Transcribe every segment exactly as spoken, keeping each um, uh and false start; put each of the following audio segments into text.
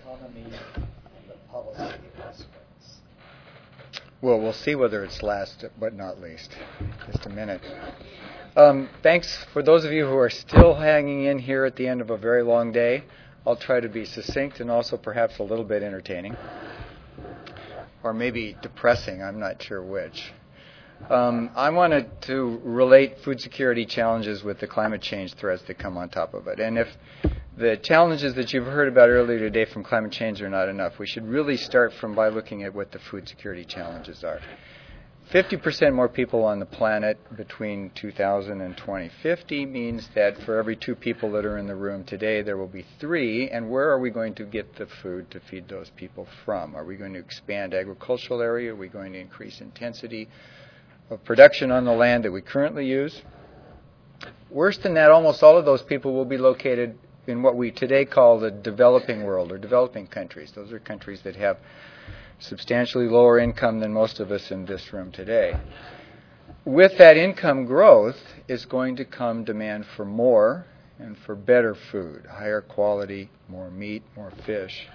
economy and the policy aspects? Well, we'll see whether it's last but not least. Just a minute. Um, thanks for those of you who are still hanging in here at the end of a very long day. I'll try to be succinct and also perhaps a little bit entertaining. Or maybe depressing, I'm not sure which. Um, I wanted to relate food security challenges with the climate change threats that come on top of it. And if the challenges that you've heard about earlier today from climate change are not enough, we should really start from by looking at what the food security challenges are. fifty percent more people on the planet between two thousand and twenty fifty means that for every two people that are in the room today, there will be three. And where are we going to get the food to feed those people from? Are we going to expand agricultural area? Are we going to increase intensity of production on the land that we currently use? Worse than that, almost all of those people will be located in what we today call the developing world or developing countries. Those are countries that have substantially lower income than most of us in this room today. With that income growth is going to come demand for more and for better food, higher quality, more meat, more fish.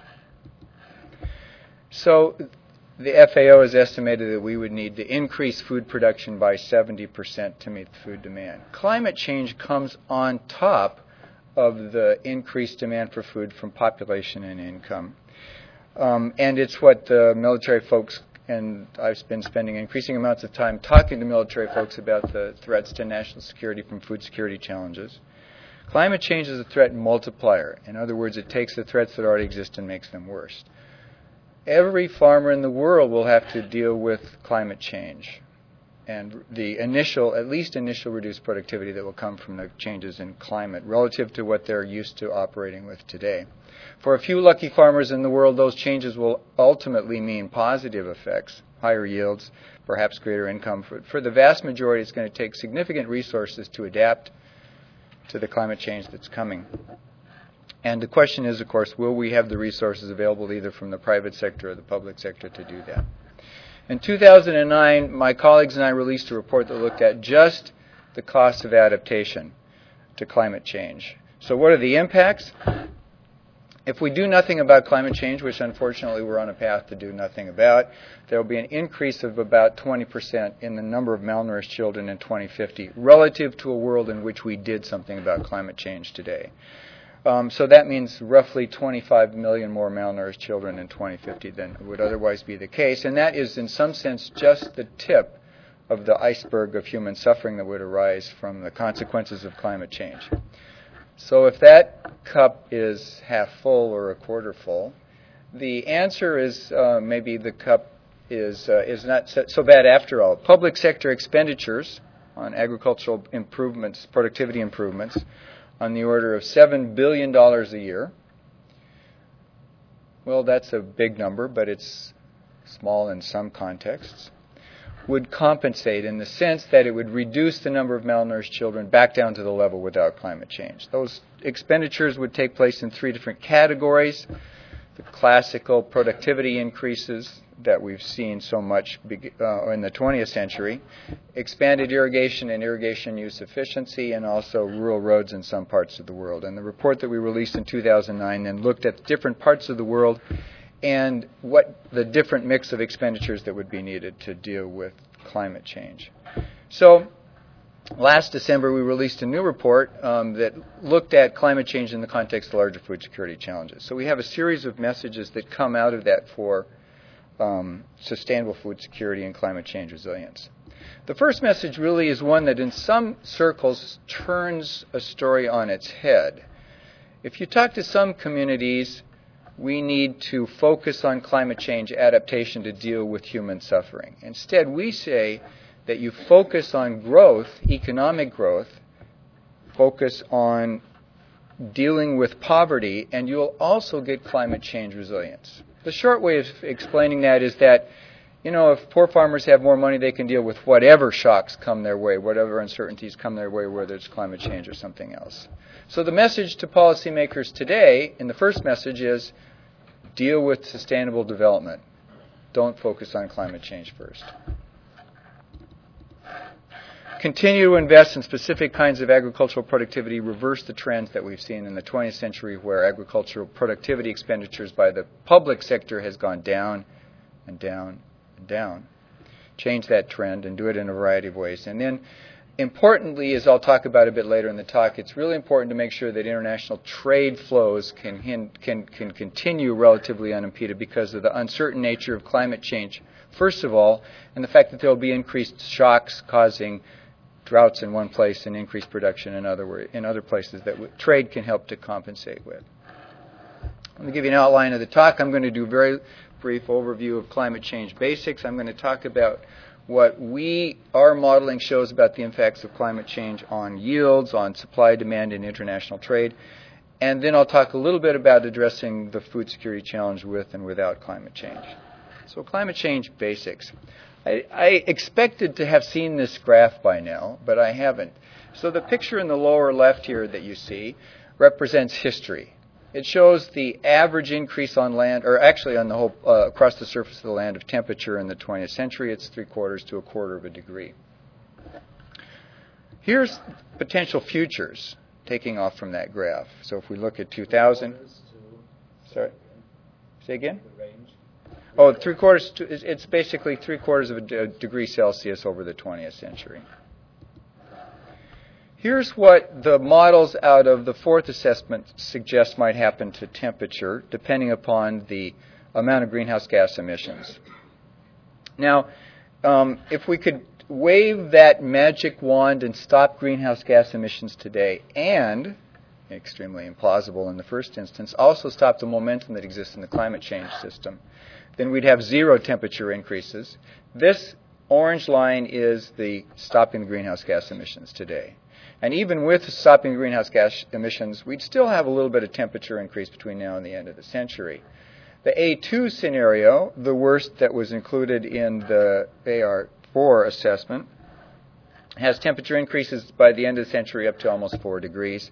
So the F A O has estimated that we would need to increase food production by seventy percent to meet the food demand. Climate change comes on top of the increased demand for food from population and income. Um, and it's what the military folks, and I've been spending increasing amounts of time talking to military folks about the threats to national security from food security challenges. Climate change is a threat multiplier. In other words, it takes the threats that already exist and makes them worse. Every farmer in the world will have to deal with climate change and the initial, at least initial reduced productivity that will come from the changes in climate relative to what they're used to operating with today. For a few lucky farmers in the world, those changes will ultimately mean positive effects, higher yields, perhaps greater income. For, for the vast majority, it's going to take significant resources to adapt to the climate change that's coming. And the question is, of course, will we have the resources available either from the private sector or the public sector to do that? In two thousand nine, my colleagues and I released a report that looked at just the cost of adaptation to climate change. So what are the impacts? If we do nothing about climate change, which unfortunately we're on a path to do nothing about, there will be an increase of about twenty percent in the number of malnourished children in twenty fifty relative to a world in which we did something about climate change today. Um, so that means roughly twenty-five million more malnourished children in twenty fifty than would otherwise be the case. And that is, in some sense, just the tip of the iceberg of human suffering that would arise from the consequences of climate change. So if that cup is half full or a quarter full, the answer is uh, maybe the cup is, uh, is not so, so bad after all. Public sector expenditures on agricultural improvements, productivity improvements, on the order of seven billion dollars a year. Well, that's a big number, but it's small in some contexts. Would compensate in the sense that it would reduce the number of malnourished children back down to the level without climate change. Those expenditures would take place in three different categories. The classical productivity increases that we've seen so much uh, in the twentieth century, expanded irrigation and irrigation use efficiency, and also rural roads in some parts of the world. And the report that we released in two thousand nine then looked at different parts of the world and what the different mix of expenditures that would be needed to deal with climate change. So last December, we released a new report um, that looked at climate change in the context of larger food security challenges. So we have a series of messages that come out of that for um, sustainable food security and climate change resilience. The first message really is one that in some circles turns a story on its head. If you talk to some communities, we need to focus on climate change adaptation to deal with human suffering. Instead, we say that you focus on growth, economic growth, focus on dealing with poverty, and you'll also get climate change resilience. The short way of explaining that is that, you know, if poor farmers have more money, they can deal with whatever shocks come their way, whatever uncertainties come their way, whether it's climate change or something else. So the message to policymakers today, in the first message, is deal with sustainable development. Don't focus on climate change first. continue to invest in specific kinds of agricultural productivity, reverse the trends that we've seen in the twentieth century where agricultural productivity expenditures by the public sector has gone down and down and down. Change that trend and do it in a variety of ways. And then, importantly, as I'll talk about a bit later in the talk, it's really important to make sure that international trade flows can, can, can continue relatively unimpeded because of the uncertain nature of climate change, first of all, and the fact that there will be increased shocks causing droughts in one place and increased production in other, in other places that w- trade can help to compensate with. Let me give you an outline of the talk. I'm going to do a very brief overview of climate change basics. I'm going to talk about what we, our modeling shows about the impacts of climate change on yields, on supply, demand, and international trade. And then I'll talk a little bit about addressing the food security challenge with and without climate change. So climate change basics. I, I expected to have seen this graph by now, but I haven't. So the picture in the lower left here that you see represents history. It shows the average increase on land, or actually on the whole, uh, across the surface of the land of temperature in the twentieth century. It's three quarters to a quarter of a degree. Here's potential futures taking off from that graph. So if we look at two thousand, sorry, say again? Oh, three quarters, to, it's basically three quarters of a d- degree Celsius over the twentieth century. Here's what the models out of the fourth assessment suggest might happen to temperature, depending upon the amount of greenhouse gas emissions. Now, um, if we could wave that magic wand and stop greenhouse gas emissions today, and, extremely implausible in the first instance, also stop the momentum that exists in the climate change system, then we'd have zero temperature increases. This orange line is the stopping the greenhouse gas emissions today. And even with stopping greenhouse gas emissions, we'd still have a little bit of temperature increase between now and the end of the century. The A two scenario, the worst that was included in the A R four assessment, has temperature increases by the end of the century up to almost four degrees.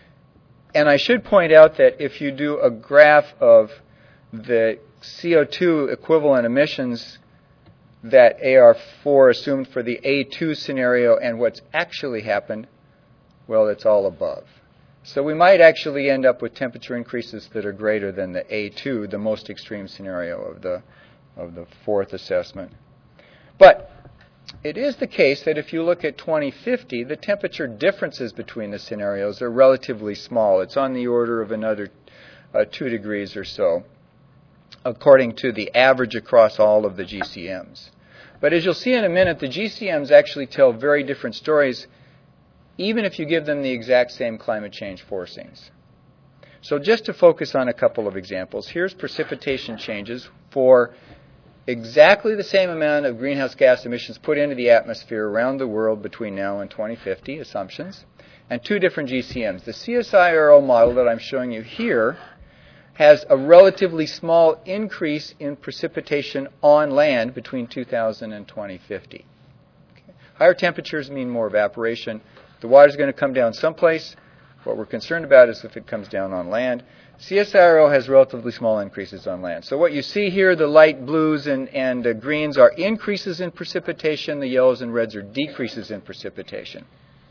And I should point out that if you do a graph of the C O two equivalent emissions that A R four assumed for the A two scenario and what's actually happened, well, it's all above. So we might actually end up with temperature increases that are greater than the A two, the most extreme scenario of the, of the fourth assessment. But it is the case that if you look at twenty fifty, the temperature differences between the scenarios are relatively small. It's on the order of another uh, two degrees or so, according to the average across all of the G C Ms. But as you'll see in a minute, the G C Ms actually tell very different stories, even if you give them the exact same climate change forcings. So just to focus on a couple of examples, here's precipitation changes for exactly the same amount of greenhouse gas emissions put into the atmosphere around the world between now and twenty fifty, assumptions, and two different G C Ms. The C S I R O model that I'm showing you here has a relatively small increase in precipitation on land between two thousand and twenty fifty. Okay. Higher temperatures mean more evaporation. The water's going to come down someplace. What we're concerned about is if it comes down on land. C S I R O has relatively small increases on land. So what you see here, the light blues and, and uh, greens are increases in precipitation. The yellows and reds are decreases in precipitation.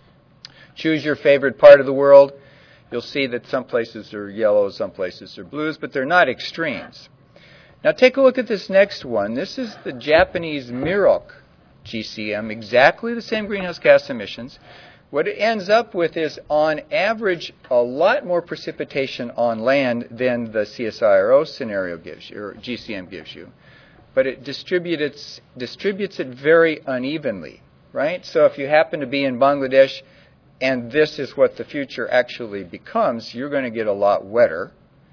Choose your favorite part of the world. You'll see that some places are yellows, some places are blues, but they're not extremes. Now take a look at this next one. This is the Japanese Mirok G C M, exactly the same greenhouse gas emissions. What it ends up with is, on average, a lot more precipitation on land than the C S I R O scenario gives you, or G C M gives you. But it distributes, distributes it very unevenly, right? So if you happen to be in Bangladesh and this is what the future actually becomes, you're going to get a lot wetter.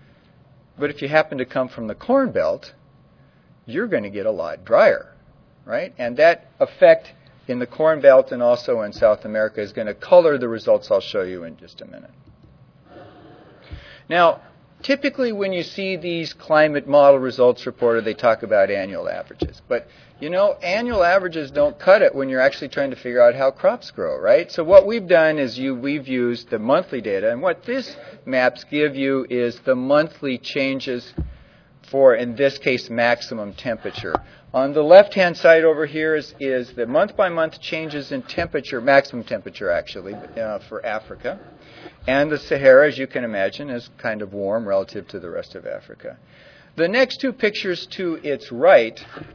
But if you happen to come from the Corn Belt, you're going to get a lot drier, right? And that effect in the Corn Belt and also in South America is going to color the results I'll show you in just a minute. Now, typically when you see these climate model results reported, they talk about annual averages. But, you know, annual averages don't cut it when you're actually trying to figure out how crops grow, right? So what we've done is you, we've used the monthly data, and what this maps give you is the monthly changes for, in this case, maximum temperature. On the left-hand side over here is, is the month-by-month changes in temperature, maximum temperature actually, uh, for Africa. And the Sahara, as you can imagine, is kind of warm relative to the rest of Africa. The next two pictures to its right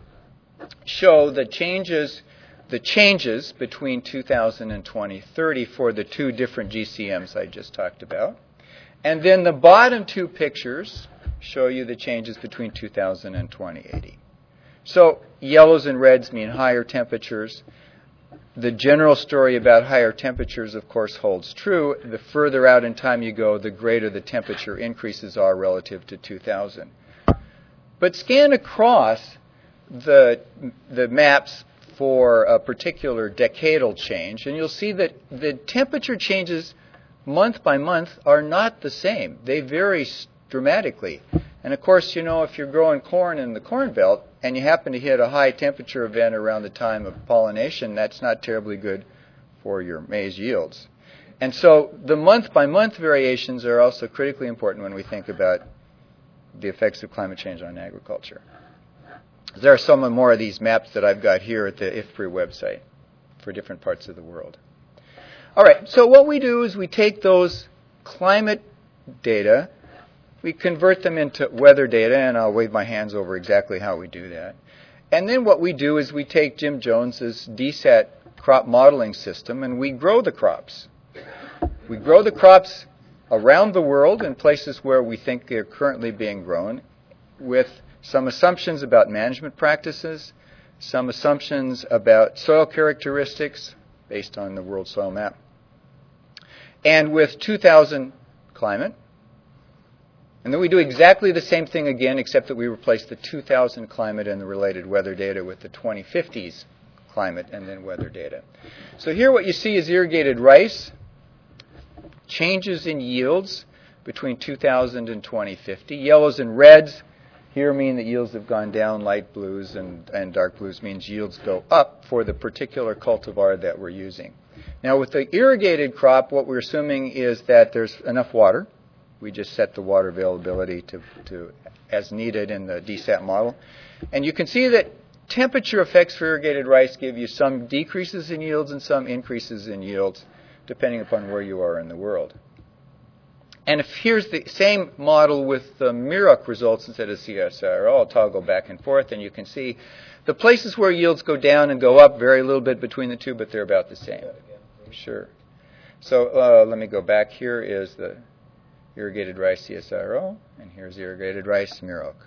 show the changes, the changes between two thousand and twenty thirty for the two different G C Ms I just talked about. And then the bottom two pictures show you the changes between two thousand and twenty eighty. So yellows and reds mean higher temperatures. The general story about higher temperatures, of course, holds true. The further out in time you go, the greater the temperature increases are relative to two thousand. But scan across the, the maps for a particular decadal change, and you'll see that the temperature changes month by month are not the same. They vary dramatically. And of course, you know, if you're growing corn in the Corn Belt and you happen to hit a high temperature event around the time of pollination, that's not terribly good for your maize yields. And so the month-by-month variations are also critically important when we think about the effects of climate change on agriculture. There are some more of these maps that I've got here at the I F P R I website for different parts of the world. All right, so what we do is we take those climate data, we convert them into weather data, and I'll wave my hands over exactly how we do that. And then what we do is we take Jim Jones's D SAT crop modeling system and we grow the crops. We grow the crops around the world in places where we think they're currently being grown with some assumptions about management practices, some assumptions about soil characteristics based on the world soil map, and with two thousand climate. And then we do exactly the same thing again, except that we replace the two thousand climate and the related weather data with the twenty fifties climate and then weather data. So here what you see is irrigated rice, changes in yields between two thousand and twenty fifty. Yellows and reds here mean that yields have gone down. Light blues and, and dark blues means yields go up for the particular cultivar that we're using. Now with the irrigated crop, what we're assuming is that there's enough water. We just set the water availability to, to as needed in the D SAT model. And you can see that temperature effects for irrigated rice give you some decreases in yields and some increases in yields, depending upon where you are in the world. And if here's the same model with the M I R O C results instead of C S I R O, I'll toggle back and forth, and you can see the places where yields go down and go up vary a little bit between the two, but they're about the same. Sure. So uh, let me go back. Here is the irrigated rice C S I R O, and here's irrigated rice M I R O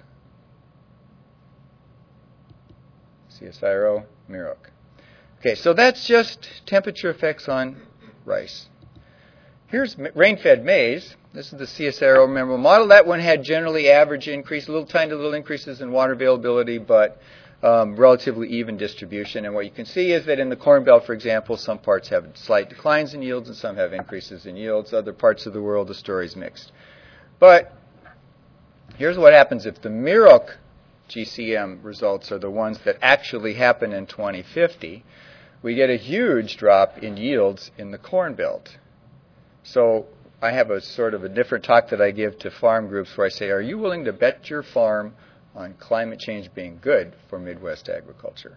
C. C S I R O, M I R O C. Okay, so that's just temperature effects on rice. Here's rain-fed maize. This is the C S I R O remember model. That one had generally average increase, little tiny little increases in water availability, but um, relatively even distribution. And what you can see is that in the Corn Belt, for example, some parts have slight declines in yields and some have increases in yields. Other parts of the world, the story's mixed. But here's what happens if the M I R O C G C M results are the ones that actually happen in twenty fifty. We get a huge drop in yields in the Corn Belt. So I have a sort of a different talk that I give to farm groups where I say, are you willing to bet your farm on climate change being good for Midwest agriculture?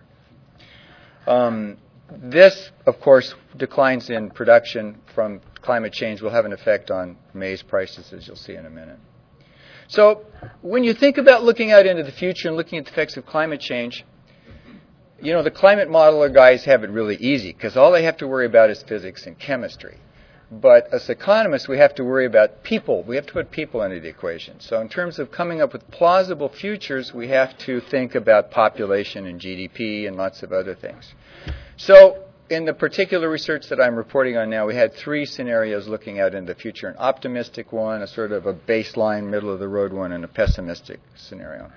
Um, this, of course, declines in production from climate change will have an effect on maize prices, as you'll see in a minute. So when you think about looking out into the future and looking at the effects of climate change, you know, the climate modeler guys have it really easy because all they have to worry about is physics and chemistry. But as economists, we have to worry about people. We have to put people into the equation. So in terms of coming up with plausible futures, we have to think about population and G D P and lots of other things. So in the particular research that I'm reporting on now, we had three scenarios looking out into the future, an optimistic one, a sort of a baseline, middle-of-the-road one, and a pessimistic scenario.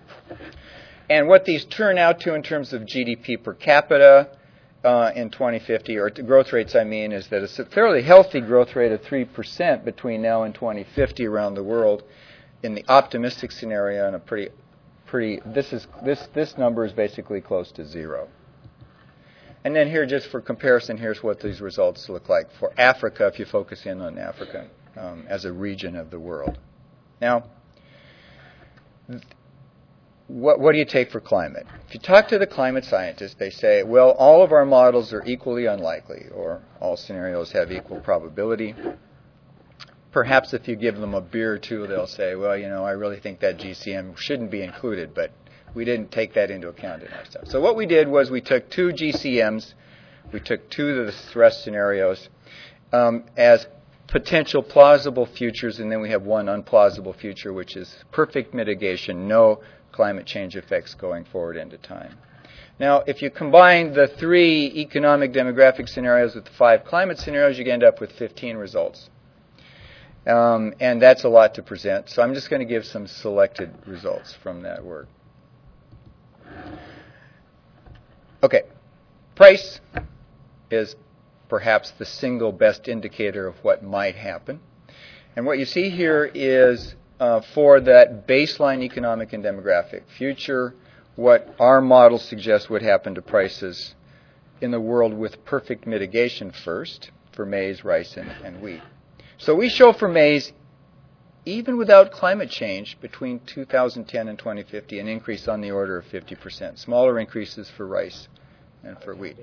And what these turn out to in terms of G D P per capita, Uh, in twenty fifty, or growth rates I mean, is that it's a fairly healthy growth rate of three percent between now and twenty fifty around the world in the optimistic scenario, and a pretty, pretty, this is, this, this number is basically close to zero. And then here, just for comparison, here's what these results look like for Africa, if you focus in on Africa um, as a region of the world. Now, what, what do you take for climate? If you talk to the climate scientists, they say, well, all of our models are equally unlikely, or all scenarios have equal probability. Perhaps if you give them a beer or two, they'll say, well, you know, I really think that G C M shouldn't be included, but we didn't take that into account in our stuff. So what we did was we took two G C Ms, we took two of the stress scenarios um, as potential plausible futures, and then we have one unplausible future, which is perfect mitigation, no climate change effects going forward into time. Now, if you combine the three economic demographic scenarios with the five climate scenarios, you end up with fifteen results. Um, and that's a lot to present, so I'm just going to give some selected results from that work. Okay, price is perhaps the single best indicator of what might happen. And what you see here is uh, for that baseline economic and demographic future, what our model suggests would happen to prices in the world with perfect mitigation first for maize, rice, and, and wheat. So we show for maize, even without climate change, between two thousand ten and twenty fifty, an increase on the order of fifty percent. Smaller increases for rice and for wheat.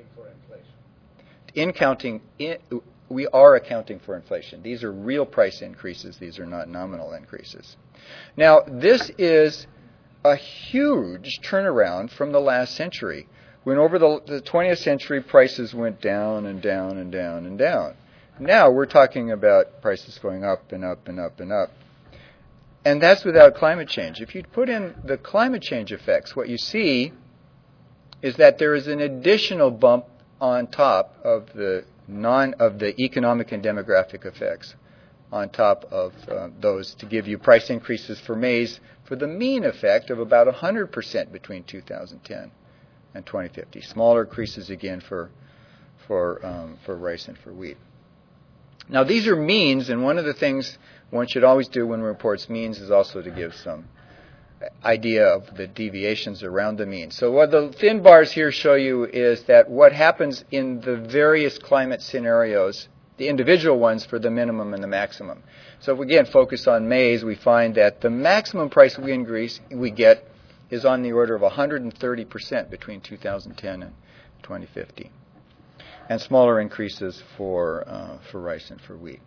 In counting, in, we are accounting for inflation. These are real price increases. These are not nominal increases. Now, this is a huge turnaround from the last century, when over the, the twentieth century prices went down and down and down and down. Now we're talking about prices going up and up and up and up. And that's without climate change. If you put in the climate change effects, what you see is that there is an additional bump on top of the non of the economic and demographic effects, on top of uh, those, to give you price increases for maize for the mean effect of about one hundred percent between two thousand ten and twenty fifty. Smaller increases again for for um, for rice and for wheat. Now these are means, and one of the things one should always do when one reports means is also to give some idea of the deviations around the mean. So what the thin bars here show you is that what happens in the various climate scenarios, the individual ones for the minimum and the maximum. So if we again focus on maize, we find that the maximum price we increase we get is on the order of one hundred thirty percent between two thousand ten and twenty fifty. And smaller increases for uh, for rice and for wheat.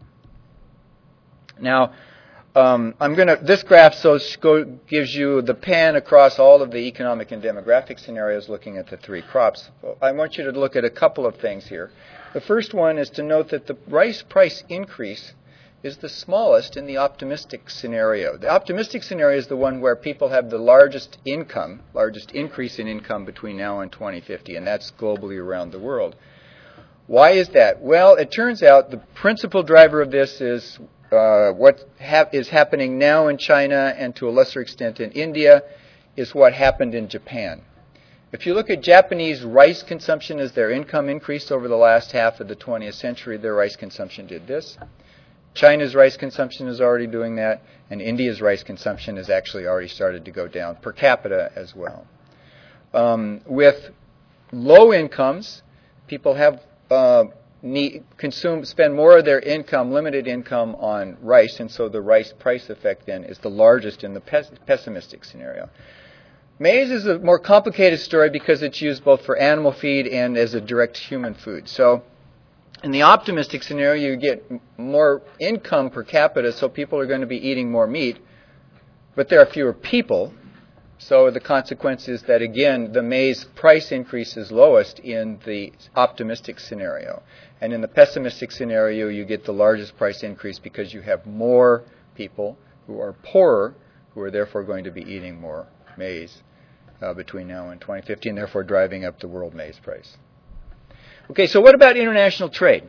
Now, um, I'm going to. This graph so go, gives you the pan across all of the economic and demographic scenarios, looking at the three crops. Well, I want you to look at a couple of things here. The first one is to note that the rice price increase is the smallest in the optimistic scenario. The optimistic scenario is the one where people have the largest income, largest increase in income between now and twenty fifty, and that's globally around the world. Why is that? Well, it turns out the principal driver of this is uh, what hap- is happening now in China and to a lesser extent in India is what happened in Japan. If you look at Japanese rice consumption as their income increased over the last half of the twentieth century, their rice consumption did this. China's rice consumption is already doing that, and India's rice consumption has actually already started to go down per capita as well. Um, with low incomes, people have Uh, need, consume, spend more of their income, limited income, on rice, and so the rice price effect then is the largest in the pes- pessimistic scenario. Maize is a more complicated story because it's used both for animal feed and as a direct human food. So in the optimistic scenario, you get m- more income per capita, so people are going to be eating more meat, but there are fewer people. So the consequence is that, again, the maize price increase is lowest in the optimistic scenario. And in the pessimistic scenario, you get the largest price increase because you have more people who are poorer, who are therefore going to be eating more maize uh, between now and twenty fifty, and therefore driving up the world maize price. Okay, so what about international trade?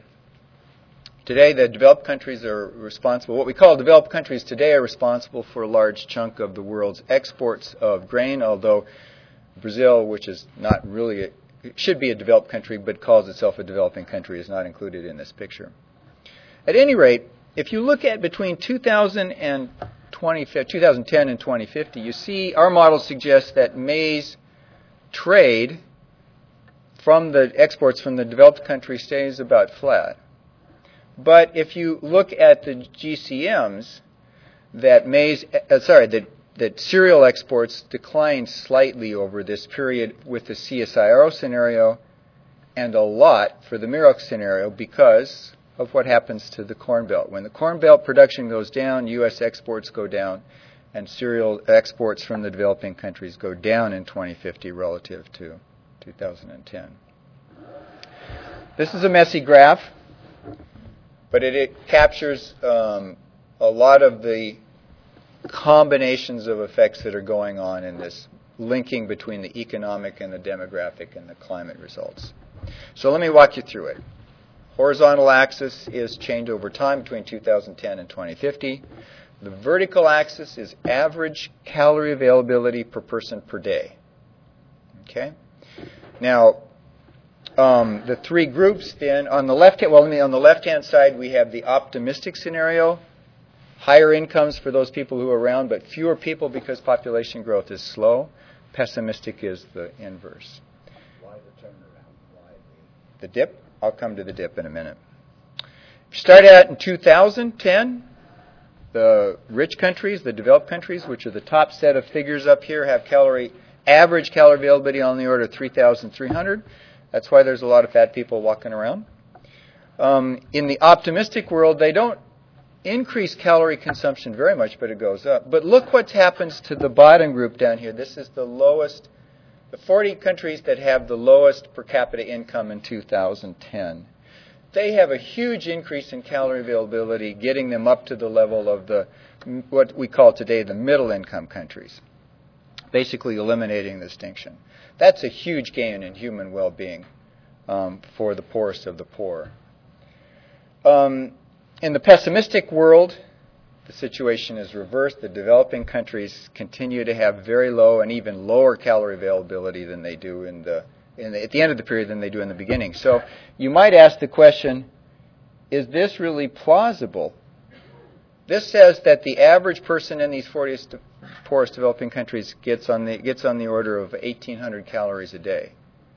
Today, the developed countries are responsible, what we call developed countries today are responsible for a large chunk of the world's exports of grain, although Brazil, which is not really, a, should be a developed country, but calls itself a developing country, is not included in this picture. At any rate, if you look at between two thousand and twenty, twenty ten and twenty fifty, you see our model suggests that maize trade from the exports from the developed country stays about flat. But if you look at the G C Ms, that maize, uh, sorry, the that cereal exports declined slightly over this period with the C S I R O scenario, and a lot for the Merox scenario because of what happens to the Corn Belt. When the Corn Belt production goes down, U S exports go down, and cereal exports from the developing countries go down in twenty fifty relative to two thousand ten. This is a messy graph, but it, it captures um, a lot of the combinations of effects that are going on in this linking between the economic and the demographic and the climate results. So let me walk you through it. Horizontal axis is change over time between two thousand ten and twenty fifty. The vertical axis is average calorie availability per person per day. Okay? Now, um, the three groups then on the left hand, well, on the left-hand side we have the optimistic scenario, higher incomes for those people who are around, but fewer people because population growth is slow. Pessimistic is the inverse. Why the turnaround? Why The dip? I'll come to the dip in a minute. If you start out in two thousand ten, the rich countries, the developed countries, which are the top set of figures up here, have calorie average calorie availability on the order of three thousand three hundred. That's why there's a lot of fat people walking around. Um, in the optimistic world, they don't increase calorie consumption very much, but it goes up. But look what happens to the bottom group down here. This is the lowest, the forty countries that have the lowest per capita income in two thousand ten. They have a huge increase in calorie availability, getting them up to the level of the what we call today the middle income countries, basically eliminating the distinction. That's a huge gain in human well-being um, for the poorest of the poor. Um, in the pessimistic world, the situation is reversed. The developing countries continue to have very low and even lower calorie availability than they do in the, in the at the end of the period than they do in the beginning. So you might ask the question, is this really plausible? This says that the average person in these forty poorest developing countries gets on the gets on the order of eighteen hundred calories a day.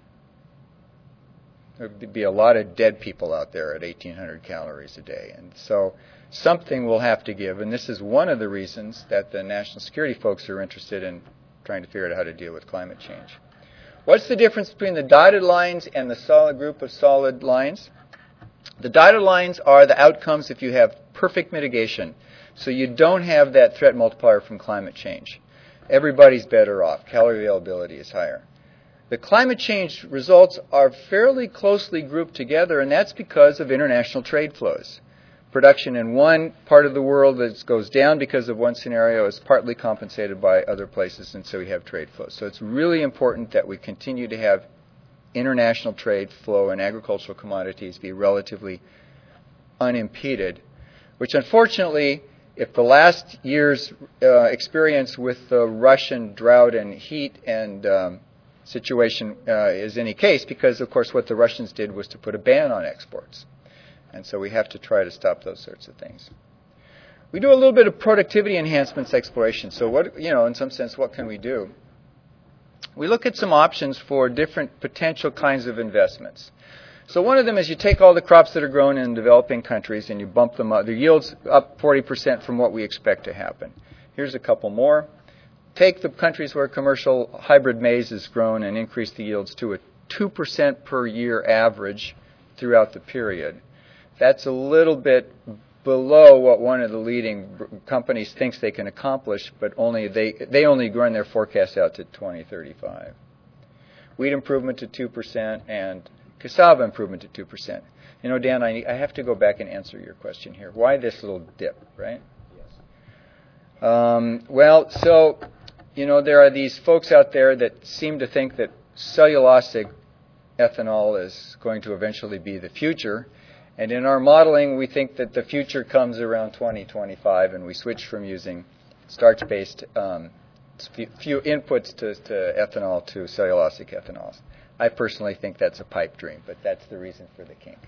There would be a lot of dead people out there at eighteen hundred calories a day. And so something will have to give. And this is one of the reasons that the national security folks are interested in trying to figure out how to deal with climate change. What's the difference between the dotted lines and the solid group of solid lines? The dotted lines are the outcomes if you have perfect mitigation. So you don't have that threat multiplier from climate change. Everybody's better off. Calorie availability is higher. The climate change results are fairly closely grouped together, and that's because of international trade flows. Production in one part of the world that goes down because of one scenario is partly compensated by other places, and so we have trade flows. So it's really important that we continue to have international trade flow in agricultural commodities be relatively unimpeded, which unfortunately, if the last year's uh, experience with the Russian drought and heat and um, situation uh, is any case, because of course what the Russians did was to put a ban on exports. And so we have to try to stop those sorts of things. We do a little bit of productivity enhancements exploration. So what, you know, in some sense, what can we do? We look at some options for different potential kinds of investments. So one of them is you take all the crops that are grown in developing countries and you bump them up. The yields up forty percent from what we expect to happen. Here's a couple more. Take the countries where commercial hybrid maize is grown and increase the yields to a two percent per year average throughout the period. That's a little bit below what one of the leading companies thinks they can accomplish, but only they, they only run their forecast out to twenty thirty-five. Wheat improvement to two percent and cassava improvement to two percent. You know, Dan, I, I have to go back and answer your question here. Why this little dip, right? Yes. Um, well, so, you know, there are these folks out there that seem to think that cellulosic ethanol is going to eventually be the future. And in our modeling, we think that the future comes around twenty twenty-five, and we switch from using starch-based um, few inputs to, to ethanol to cellulosic ethanols. I personally think that's a pipe dream, but that's the reason for the kink.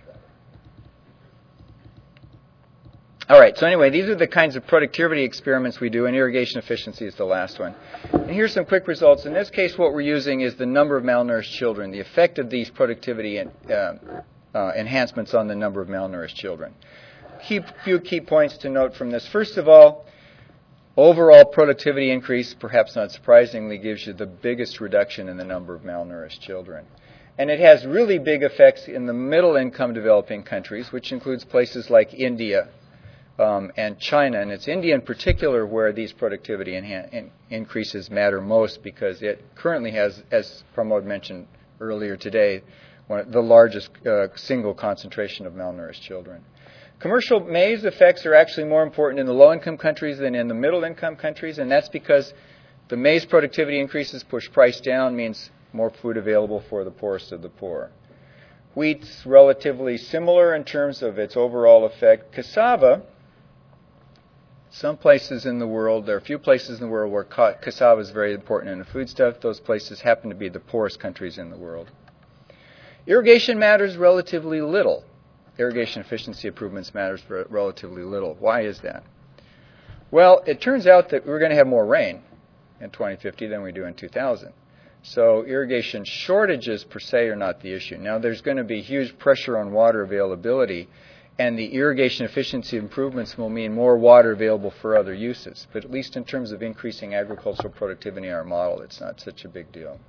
All right, so anyway, these are the kinds of productivity experiments we do, and irrigation efficiency is the last one. And here's some quick results. In this case, what we're using is the number of malnourished children, the effect of these productivity and uh, uh, enhancements on the number of malnourished children. A few key points to note from this. First of all, Overall productivity increase, perhaps not surprisingly, gives you the biggest reduction in the number of malnourished children. And it has really big effects in the middle-income developing countries, which includes places like India um, and China. And it's India in particular where these productivity enhan- in- increases matter most, because it currently has, as Pramod mentioned earlier today, one of the largest uh, single concentration of malnourished children. Commercial maize effects are actually more important in the low-income countries than in the middle-income countries, and that's because the maize productivity increases push price down, means more food available for the poorest of the poor. Wheat's relatively similar in terms of its overall effect. Cassava, some places in the world, there are a few places in the world where ca- cassava is very important in the foodstuff. Those places happen to be the poorest countries in the world. Irrigation matters relatively little. Irrigation efficiency improvements matters re- relatively little. Why is that? Well, it turns out that we're going to have more rain in twenty fifty than we do in two thousand. So irrigation shortages per se are not the issue. Now, there's going to be huge pressure on water availability, and the irrigation efficiency improvements will mean more water available for other uses. But at least in terms of increasing agricultural productivity in our model, it's not such a big deal.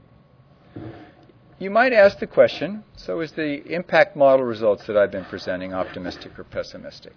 You might ask the question, so is the impact model results that I've been presenting optimistic or pessimistic?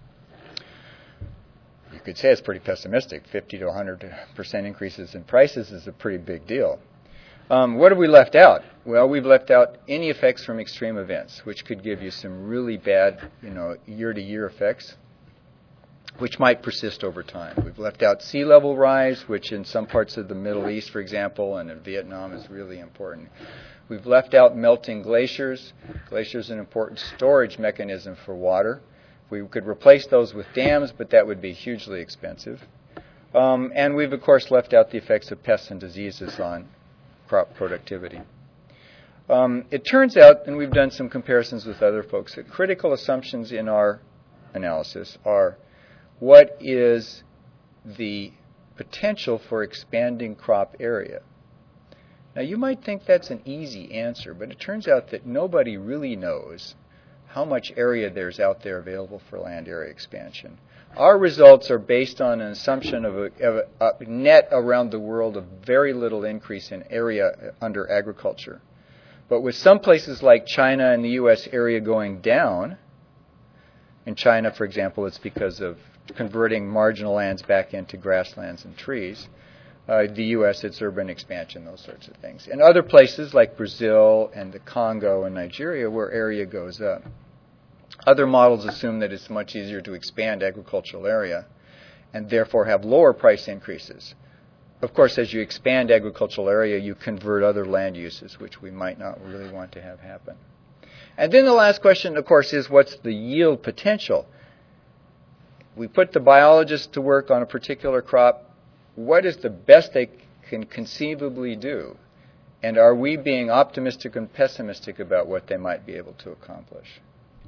You could say it's pretty pessimistic. fifty to one hundred percent increases in prices is a pretty big deal. Um, what have we left out? Well, we've left out any effects from extreme events, which could give you some really bad, you know, year-to-year effects, which might persist over time. We've left out sea level rise, which in some parts of the Middle East, for example, and in Vietnam is really important. We've left out melting glaciers. Glaciers are an important storage mechanism for water. We could replace those with dams, but that would be hugely expensive. Um, and we've, of course, left out the effects of pests and diseases on crop productivity. Um, it turns out, and we've done some comparisons with other folks, that critical assumptions in our analysis are what is the potential for expanding crop area. Now, you might think that's an easy answer, but it turns out that nobody really knows how much area there's out there available for land area expansion. Our results are based on an assumption of a, of a, a net around the world of very little increase in area under agriculture. But with some places like China and the U S area going down, in China, for example, it's because of converting marginal lands back into grasslands and trees. Uh, the U S, it's urban expansion, those sorts of things. In other places like Brazil and the Congo and Nigeria, where area goes up. Other models assume that it's much easier to expand agricultural area and therefore have lower price increases. Of course, as you expand agricultural area, you convert other land uses, which we might not really want to have happen. And then the last question, of course, is what's the yield potential? We put the biologists to work on a particular crop. What is the best they can conceivably do? And are we being optimistic and pessimistic about what they might be able to accomplish?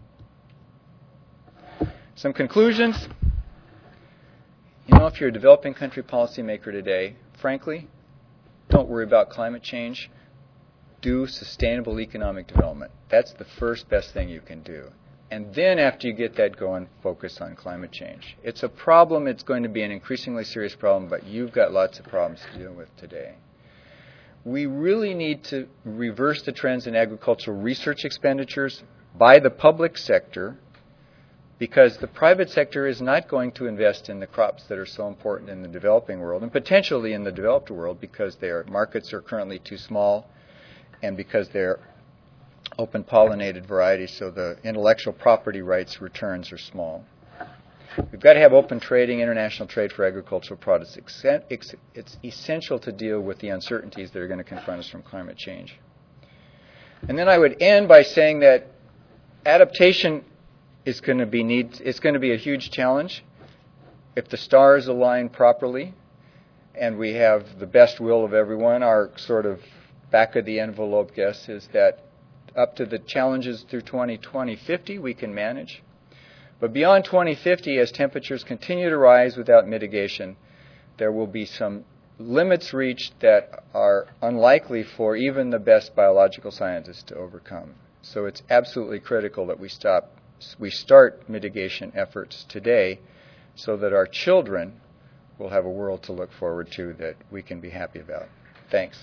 Some conclusions. You know, if you're a developing country policymaker today, frankly, don't worry about climate change. Do sustainable economic development. That's the first best thing you can do. And then after you get that going, focus on climate change. It's a problem. It's going to be an increasingly serious problem, but you've got lots of problems to deal with today. We really need to reverse the trends in agricultural research expenditures by the public sector, because the private sector is not going to invest in the crops that are so important in the developing world, and potentially in the developed world, because their markets are currently too small and because they're open pollinated varieties, so the intellectual property rights returns are small. We've got to have open trading, international trade for agricultural products. It's essential to deal with the uncertainties that are going to confront us from climate change. And then I would end by saying that adaptation is going to be need, it's going to be a huge challenge. If the stars align properly and we have the best will of everyone, our sort of back of the envelope guess is that up to the challenges through twenty fifty, we can manage. But beyond twenty fifty, as temperatures continue to rise without mitigation, there will be some limits reached that are unlikely for even the best biological scientists to overcome. So it's absolutely critical that we stop, we start mitigation efforts today so that our children we'll have a world to look forward to that we can be happy about. Thanks.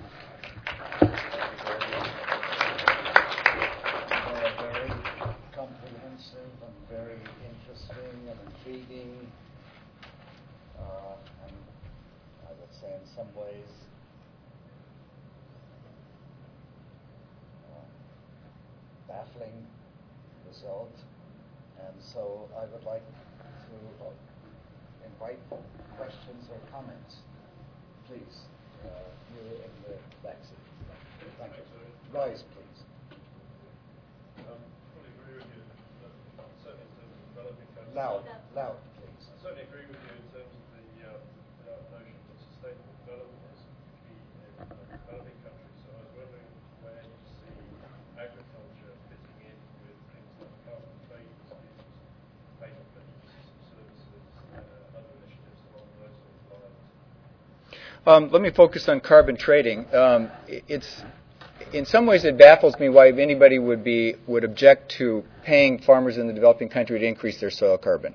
Very comprehensive and very interesting and intriguing, uh, and I would say in some ways uh, baffling result. And so I would like to uh, invite questions or comments. Please, uh, you in the back seat. Thank you. Rise, please. Um, I fully agree with you, uh, certainly in terms of developing countries. Loud, loud, please. I certainly agree with you in terms of the, uh, the notion that sustainable development is key in uh, developing countries. So I was wondering where you see agriculture fitting in with things like carbon trade schemes, payment mechanisms, services, uh, other initiatives along those sorts of lines. Um, let me focus on carbon trading. Um, it's in some ways it baffles me why anybody would be would object to paying farmers in the developing country to increase their soil carbon.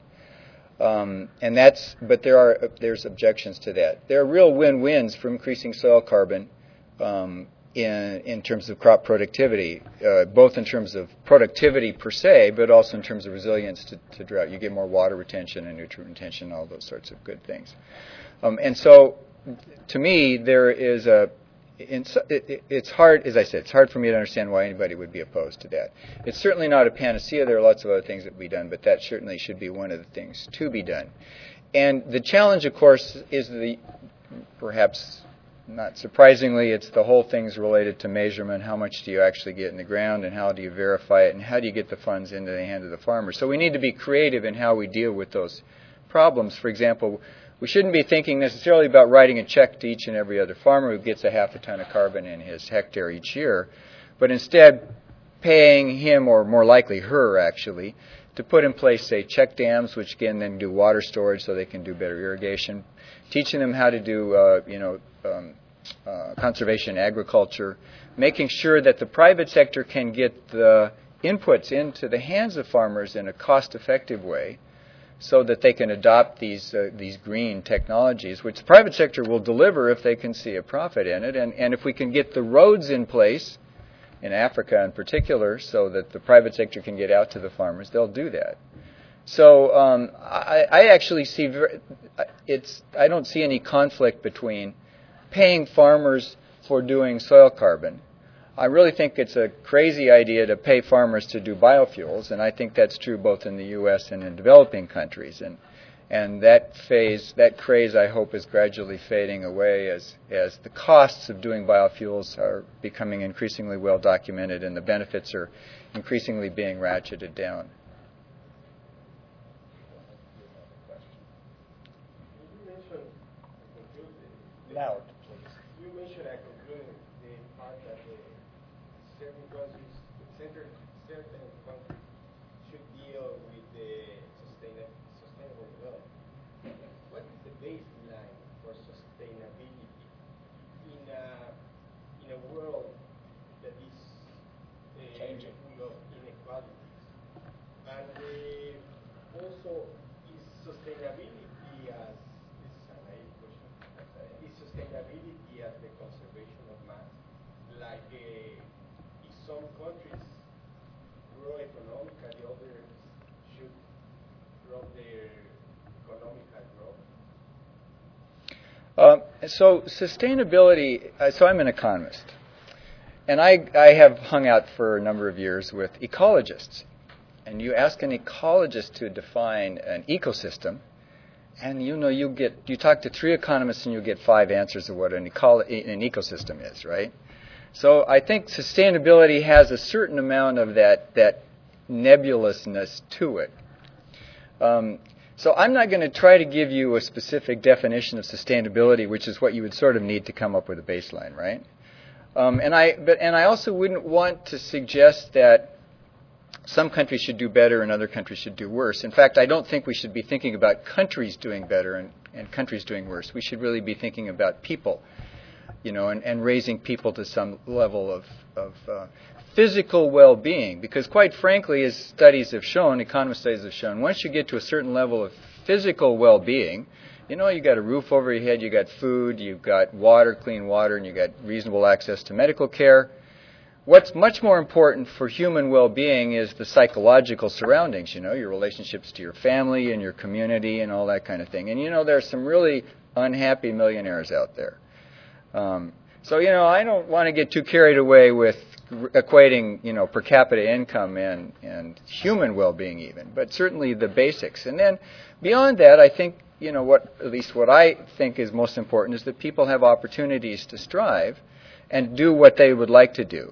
Um, and that's but there are there's objections to that. There are real win-wins for increasing soil carbon um, in in terms of crop productivity, uh, both in terms of productivity per se, but also in terms of resilience to, to drought. You get more water retention and nutrient retention, all those sorts of good things. Um, and so, to me, there is a In, it, it's hard, as I said, it's hard for me to understand why anybody would be opposed to that. It's certainly not a panacea. There are lots of other things that can be done, but that certainly should be one of the things to be done. And the challenge, of course, is the, perhaps not surprisingly, it's the whole thing's related to measurement. How much do you actually get in the ground, and how do you verify it, and how do you get the funds into the hand of the farmer? So we need to be creative in how we deal with those problems. For example, we shouldn't be thinking necessarily about writing a check to each and every other farmer who gets a half a ton of carbon in his hectare each year, but instead paying him, or more likely her actually, to put in place, say, check dams, which can then do water storage so they can do better irrigation, teaching them how to do, uh, you know, um, uh, conservation agriculture, making sure that the private sector can get the inputs into the hands of farmers in a cost-effective way, so that they can adopt these uh, these green technologies, which the private sector will deliver if they can see a profit in it. And, and if we can get the roads in place, in Africa in particular, so that the private sector can get out to the farmers, they'll do that. So um, I, I actually see, very, it's, I don't see any conflict between paying farmers for doing soil carbon. I really think it's a crazy idea to pay farmers to do biofuels, and I think that's true both in the U S and in developing countries. And and that phase, that craze, I hope, is gradually fading away as as the costs of doing biofuels are becoming increasingly well documented, and the benefits are increasingly being ratcheted down. You mentioned Loud, please. You mentioned at concluding the part that the certain countries, certain certain countries should deal with the sustainable sustainable development. What is the baseline for sustainability in a in a world that is uh, Changing. full of inequalities? And uh, also, is sustainability as this is a naive question? Uh, is sustainability as the conservation of mass? Like uh, if some countries grow economically, others should grow their economical growth? Uh, so sustainability, uh, so I'm an economist, and I, I have hung out for a number of years with ecologists. And you ask an ecologist to define an ecosystem, and you know you get you talk to three economists and you get five answers of what an, eco- an ecosystem is, right? So I think sustainability has a certain amount of that that nebulousness to it. Um, so I'm not going to try to give you a specific definition of sustainability, which is what you would sort of need to come up with a baseline, right? Um, and I but and I also wouldn't want to suggest that some countries should do better and other countries should do worse. In fact, I don't think we should be thinking about countries doing better and, and countries doing worse. We should really be thinking about people, you know, and, and raising people to some level of, of uh, physical well-being. Because quite frankly, as studies have shown, economist studies have shown, once you get to a certain level of physical well-being, You know, you got a roof over your head, you got food, you've got water, clean water, and you got reasonable access to medical care. What's much more important for human well-being is the psychological surroundings, you know, your relationships to your family and your community and all that kind of thing. And, you know, there are some really unhappy millionaires out there. Um, so, you know, I don't want to get too carried away with equating, you know, per capita income and, and human well-being even, but certainly the basics. And then beyond that, I think, you know, what at least what I think is most important is that people have opportunities to strive and do what they would like to do.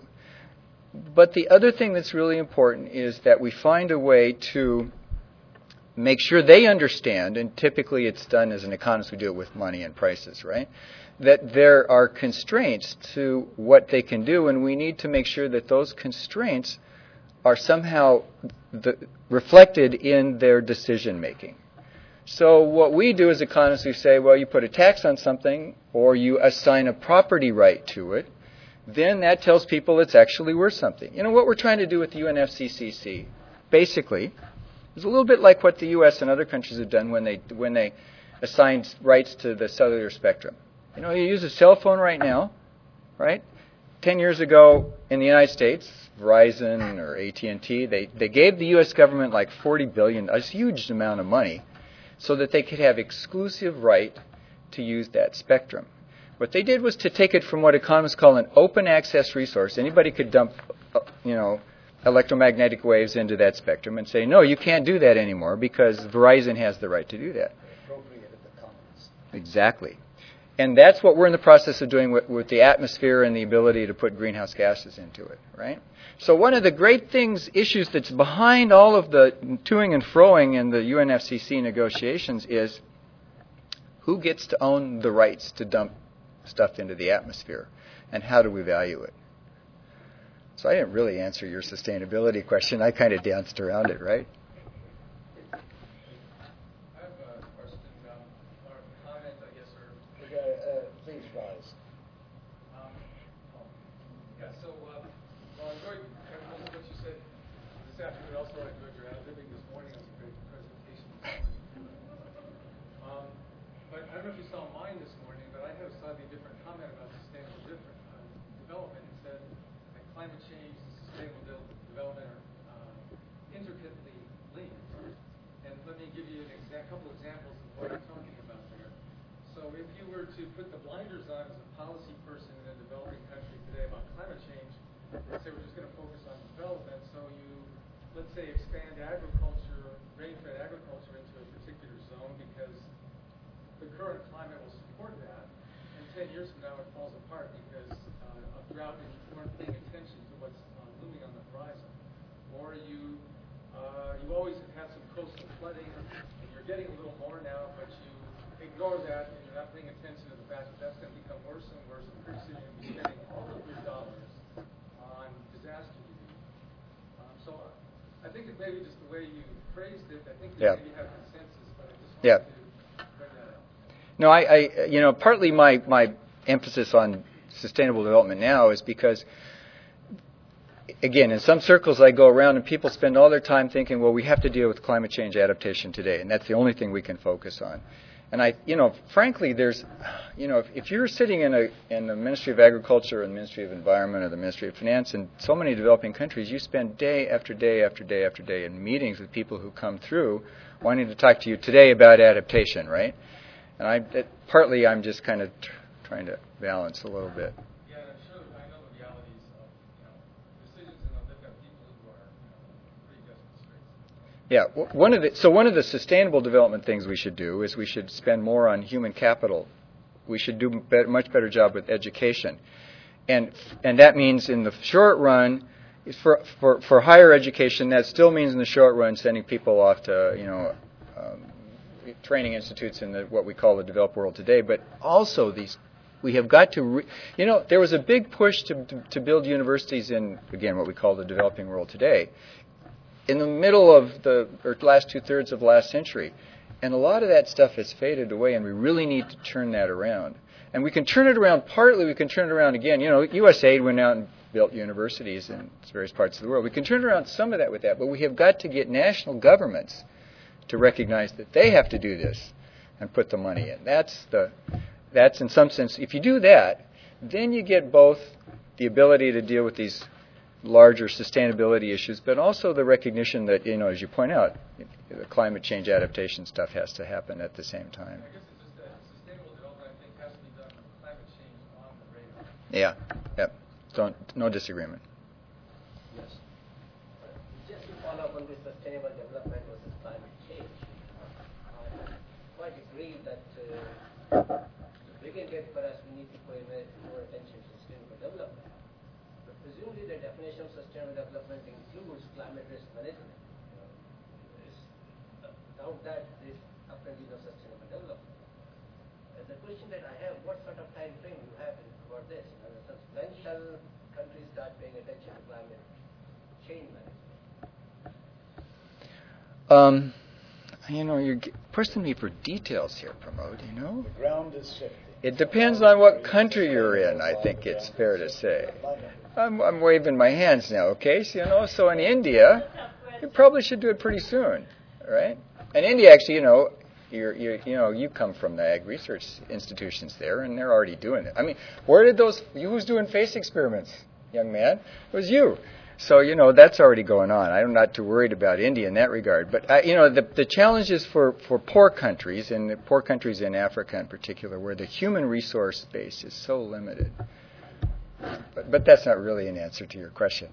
But the other thing that's really important is that we find a way to make sure they understand, and typically it's done as an economist, we do it with money and prices, right? That there are constraints to what they can do, and we need to make sure that those constraints are somehow the, reflected in their decision making. So what we do as economists, we say, well, you put a tax on something or you assign a property right to it, then that tells people it's actually worth something. You know, what we're trying to do with the U N F C C C, basically, is a little bit like what the U S and other countries have done when they when they assigned rights to the cellular spectrum. You know, you use a cell phone right now, right? Ten years ago in the United States, Verizon or A T and T, they, they gave the U S government like forty billion dollars, a huge amount of money, so that they could have exclusive right to use that spectrum. What they did was to take it from what economists call an open access resource. Anybody could dump, uh, you know, electromagnetic waves into that spectrum and say, no, you can't do that anymore because Verizon has the right to do that. Appropriated the commons. Exactly. And that's what we're in the process of doing with, with the atmosphere and the ability to put greenhouse gases into it, right? So one of the great things, issues that's behind all of the toing and froing in the U N F C C negotiations is who gets to own the rights to dump stuff into the atmosphere, and how do we value it? So I didn't really answer your sustainability question. I kind of danced around it, right? I have a question, um, or a comment, I guess, or... Uh, uh, please rise. Um, oh, yeah, so, uh, well, I enjoyed most of what you said this afternoon. Also, I enjoyed your ad-libbing this morning. It was a great presentation. um, but I don't know if you saw mine this morning, but I had a slightly different comment about sustainable different, uh, development. It said that climate change and sustainable de- development are uh, intricately linked. And let me give you an exa- couple examples of what I'm talking about there. So if you were to put the blinders on as a policy person in a developing country today about climate change, let's say we're just going to focus on development, so you, let's say, expand agriculture, rain-fed agriculture into a particular zone because the current climate will support that. And ten years from now, it falls apart because uh, of drought and you weren't paying attention to what's uh, looming on the horizon. Or you, uh, you always have had some coastal flooding, and you're getting a little more now, but you ignore that and you're not paying attention to the fact that that's going to become worse and worse, and pretty soon you're going to be spending all of your dollars on disaster relief. Um, so uh, I think it may be just the way you phrased it. I think you yeah. maybe have consensus, but I just wanted yeah. to bring that out. No, I, I, you know, partly my, my emphasis on sustainable development now is because, again, in some circles I go around and people spend all their time thinking, well, we have to deal with climate change adaptation today, and that's the only thing we can focus on. And I, you know, frankly, there's, you know, if, if you're sitting in a in the Ministry of Agriculture or the Ministry of Environment or the Ministry of Finance in so many developing countries, you spend day after day after day after day in meetings with people who come through wanting to talk to you today about adaptation, right? And I, it, partly I'm just kind of tr- trying to balance a little bit. Yeah, and I'm sure I know the realities of, you know, decisions, and they've got people who are, you know, pretty desperate straits. Yeah, w- one of the so one of the sustainable development things we should do is we should spend more on human capital. We should do a be- much better job with education, and and that means in the short run, for for for higher education, that still means in the short run sending people off to, you know, um, training institutes in the, what we call the developed world today, but also these, we have got to, re, you know, there was a big push to, to to build universities in, again, what we call the developing world today, in the middle of the or last two thirds of last century, and a lot of that stuff has faded away, and we really need to turn that around. And we can turn it around partly. We can turn it around again. You know, U S A I D went out and built universities in various parts of the world. We can turn around some of that with that, but we have got to get national governments to recognize that they have to do this. and put the money in. That's the, that's in some sense, if you do that, then you get both the ability to deal with these larger sustainability issues, but also the recognition that, you know, as you point out, the climate change adaptation stuff has to happen at the same time. I guess it's just that sustainable development, I think, has to be done with climate change on the radar. Yeah, yeah. Don't, no disagreement. Yes. Just to follow up on this sustainable development versus climate change, I quite agree that uh, to begin with, for us, we need to pay more attention to sustainable development. But presumably, the definition of sustainable development includes climate risk management. You know, it's, uh, without that, there's apparently no sustainable development. Uh, the question that I have: what sort of time frame you have in, for this? In other words, when shall countries start paying attention to climate change management? Um, you know, you're g- pushing me for details here, Pramod, you know? The ground is shifting. It depends on what country you're in, I think it's fair to say. I'm, I'm waving my hands now, okay? So, you know, so in India, you probably should do it pretty soon, right? And India, actually, you know, you're, you're, you know, you come from the ag research institutions there, and they're already doing it. I mean, where did those, you who's doing face experiments, young man? It was you. So, you know, that's already going on. I'm not too worried about India in that regard. But, uh, you know, the, the challenges for, for poor countries, and the poor countries in Africa in particular, where the human resource base is so limited. But, but that's not really an answer to your question.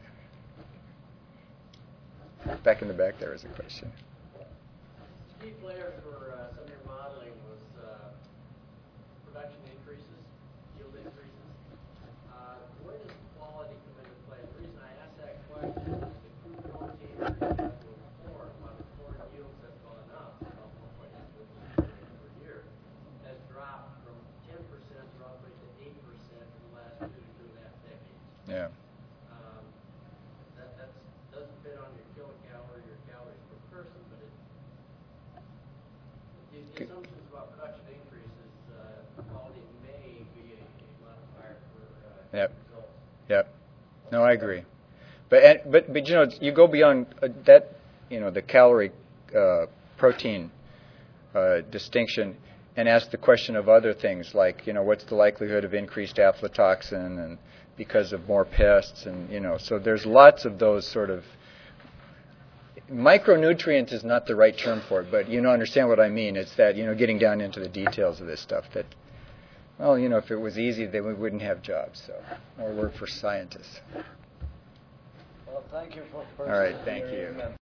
Back in the back there is a question. Key player for uh, some of your modeling was uh, production increases, yield increases. Uh, where does quality come into play? The reason I ask that question is the crude protein that will corn, while the corn yields have gone up about one point eight million per year, has dropped from ten percent roughly to eight percent in the last two to two and a half decades. Yeah. Um, that that's, doesn't fit on your kilocalorie or calories per person, but it The, the assumptions about production increases, uh, quality may be a, a modifier for uh, Yep. results. Yep. No, I agree. But and, but but you know, you go beyond uh, that. You know, the calorie uh, protein uh, distinction, and ask the question of other things like, you know, what's the likelihood of increased aflatoxin and because of more pests, and you know, so there's lots of those sort of. Micronutrient is not the right term for it, but you know, understand what I mean. It's that, you know, getting down into the details of this stuff that, well, you know, if it was easy, then we wouldn't have jobs, so, or work for scientists. Well, thank you for All right, thank you. persevering and